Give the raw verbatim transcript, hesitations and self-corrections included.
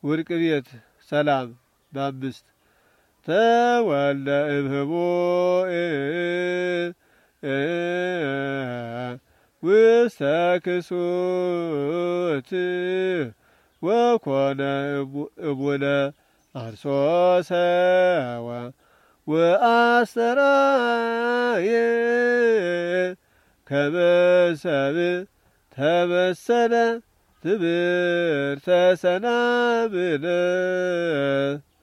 ወርቅ ቤት ሰላም በአምስት ተወልደ እብህቦእ ውስተ ክሱት ወኮነ እቡነ አርሶ ሰዋ ወአስተርአየ ከመ ሰብእ ተመሰለ ትምህርተ ሰናብነ